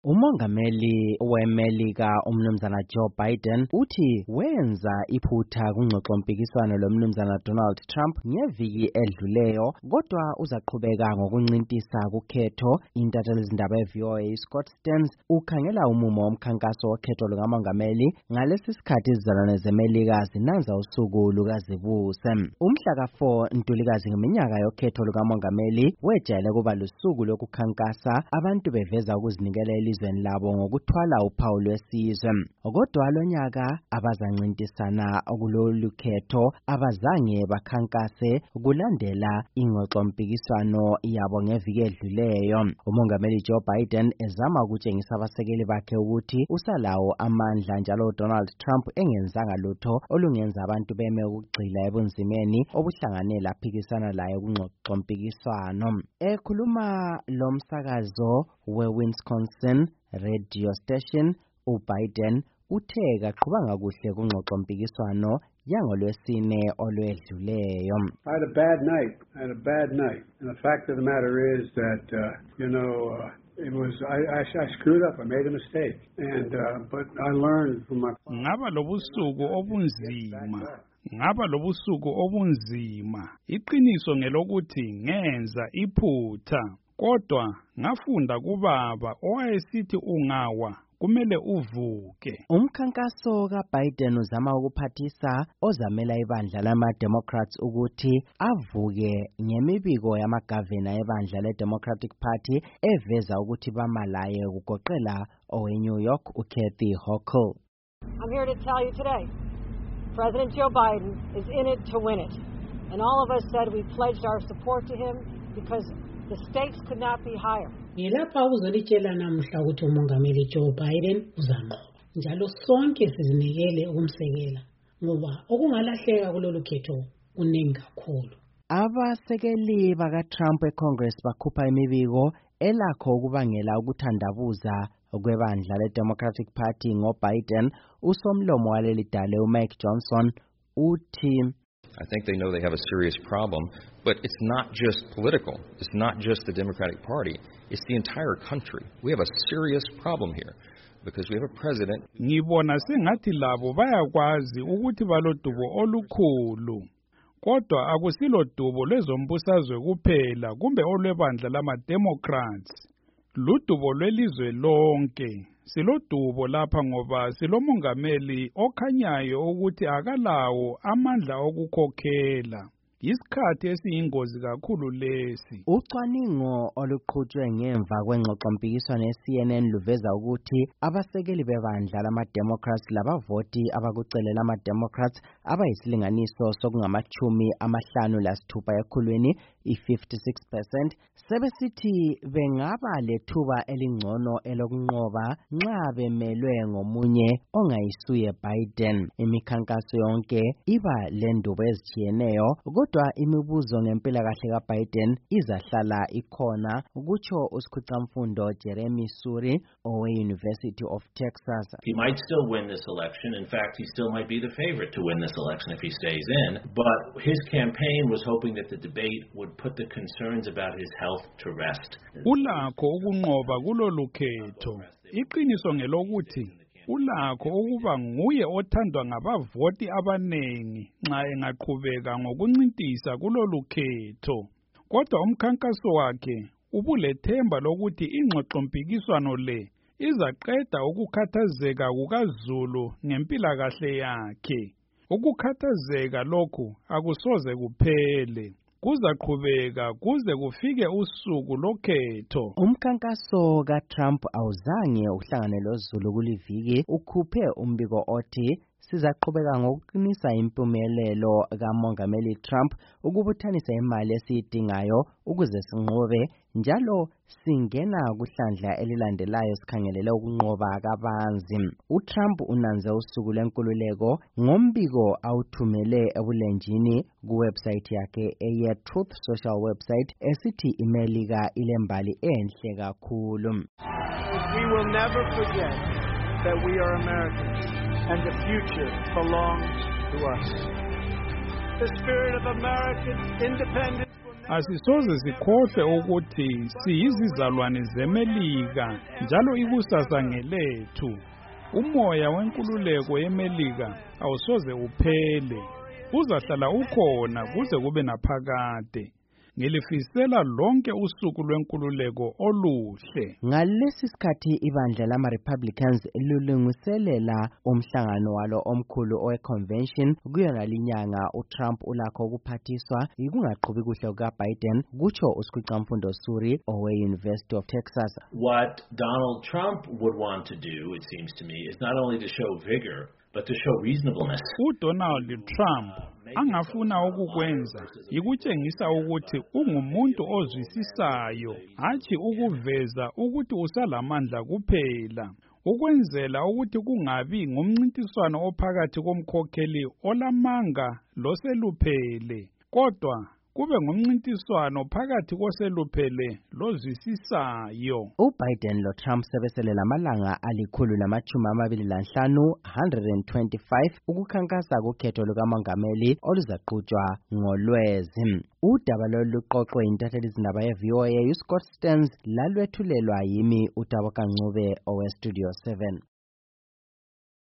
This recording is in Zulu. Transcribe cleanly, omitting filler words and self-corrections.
Umongameli weMelika umnumzana Joe Biden uthi wenza iphutha kungxoxompikiswano lomnumzana Donald Trump ngeviki edluleyo kodwa uzaqhubeka ngokuncintisa kukhetho. Intathelizindaba yeVOA Scott Stearns ukhangela umumo womkhankaso wokhetho lukamongameli ngalesi sikhathi izizalwane zeMelika zinanza usuku lukazibuse. Umhla ka-4 Ntulikazi ngeminyaka yokhetho lukamongameli wejayele kuba lusuku lokukhankasa abantu beveza ukuzinikela elizweni labo ngokuthwala uphawu lwesizwe. Kodwa lonyaka abazancintisana kulolu khetho abazange bakhankase kulandela ingxoxompikiswano yabo ngeviki edluleyo. Umongameli Joe Biden ezama ukutshengisa abasekeli bakhe ukuthi usalawo amandla njalo Donald Trump engenzanga lutho olungenza abantu beme ukugxila ebunzimeni obuhlangane laphikisana laye kungxoxompikiswano. Ekhuluma lomsakazo we-Wisconsin radio station, uBiden uthe kaqhubanga kuhle kungxoxompikiswano yangolwesine olwedluleyo. I had a bad night. And the fact of the matter is that, I screwed up. I made a mistake. And, but I learned from my... Ngaba lobusuku obunzima. Iqiniso ngelokuthi ngenza iphutha. Kodwa ngafunda kubaba owayesithi ungawa kumele uvuke. Umkhankaso kaBiden uzama ukuphathisa ozamela ibandla lama-Democrats ukuthi avuke ngemibiko yamagavana ebandla le-Democratic Party eveza ukuthi bamalaye kugoqela owe-New York uKathy Hochul. I'm here to tell you today, President Joe Biden is in it to win it. And all of us said we pledged our support to him because the stakes could not be higher. Ngilapha uzolitshela namhla ukuthi umongameli Joe Biden uzanqoba. Njalo sonke sizinikele ukumsekela ngoba okungalahleka kulolu khetho kuningi kakhulu. Abasekeli baka-Trump eCongress bakhupha imibiko elakho ukubangela ukuthandabuza kwebandla le-Democratic Party ngoBiden. Usomlomo waleli dale uMike Johnson uthi I think they know they have a serious problem, but it's not just political. It's not just the Democratic Party. It's the entire country. We have a serious problem here because we have a president. Ngibona sengathi labo bayakwazi ukuthi balodubo olukhulu. Kodwa akusilo dubo lezombusazwe kuphela kumbe olwebandla lama-Democrats. Ludubo lwelizwe lonke. Silodubo lapha ngoba silomongameli okhanyayo ukuthi akalawo amandla okukhokhela. Isikhathi esiyingozi kakhulu lesi. Ucwaningo oluqhutshwe ngemva kwengxoxompikiswano ye-CNN luveza ukuthi abasekeli bebandla lama-Democrats labavoti abakucelela ama-Democrats abayisilinganiso sokungama-56 ekhulwini, i-56%, sebesithi bengaba lethuba elingcono elokunqoba nxa bemelwe ngomunye ongayisuye Biden. Imikhankaso yonke iba lendubo ezitshiyeneyo kodwa imibuzo ngempilakahle kaBiden izahlala ikhona, kutsho usikhwicamfundo Jeremy Suri owe-University of Texas. He might still win this election. In fact, he still might be the favorite to win this election if he stays in. But his campaign was hoping that the debate would put the concerns about his health to rest. Ulakho ukunqoba kulolu khetho. Iqiniso ngelokuthi ulakho ukuba nguye othandwa ngabavoti abanengi nxa engaqhubeka ngokuncintisa kulolu khetho. Kodwa umkhankaso wakhe ubulethemba lokuthi ingxoxompikiswano le izaqeda ukukhathazeka kukaZulu ngempilakahle yakhe. Ukukhathazeka lokhu akusoze kuphele. Kuzaqhubeka kuze kufike usuku lokhetho. Umkhankaso kaTrump awuzange uhlangane loZulu kuliviki ukhuphe umbiko othi sizaqhubeka ngokuqinisa impumelelo kamongameli Trump ukubuthanisa imali esiyidingayo ukuze sinqobe njalo singena kuhlandla elilandelayo sikhangelele ukunqoba kabanzi. uTrump unanze usuku lwenkululeko ngombiko awuthumele ebulenjini kuwebsite yakhe eye-Truth Social website esithi iMelika ilembali enhle kakhulu. We will never forget that we are Americans and the future belongs to us. The spirit of American independence Asisoze sikhohle ukuthi siyizizalwane zeMelika njalo ikusasa ngelethu. Umoya wenkululeko yeMelika awusoze uphele. Uzahlala ukhona kuze kube naphakade. Ngilifisela lonke usuku lwenkululeko oluhle. Ngalesi sikhathi ibandla lama-Republicans lulungiselela umhlangano walo omkhulu owe-convention kuyona linyanga uTrump ulakho ukuphathiswa ikungaqhubi kuhle kukaBiden, kutsho uSikhwicamfundo Suri owe-University of Texas. What Donald Trump would want to do, it seems to me, is not only to show vigor, but to show reasonableness. UDonald Trump angafuna ukukwenza ikutshengisa ukuthi ungumuntu ozwisisayo, hatshi ukuveza ukuthi usalamandla kuphela, ukwenzela ukuthi kungabi ngumncintiswano ophakathi komkhokheli olamanga loseluphele, kodwa kube ngumncintiswano phakathi koseluphele lozwisisayo. UBiden loTrump sebesele lamalanga ali-125 125 ukukhankasa kukhetho lukamongameli oluzaqhutshwa ngoLwezi. Udaba lolu luqoqwe intatheli zindaba ye-VOA uScott Stearns lalwethulelwa yimi uDawo Kancube owe-Studio 7.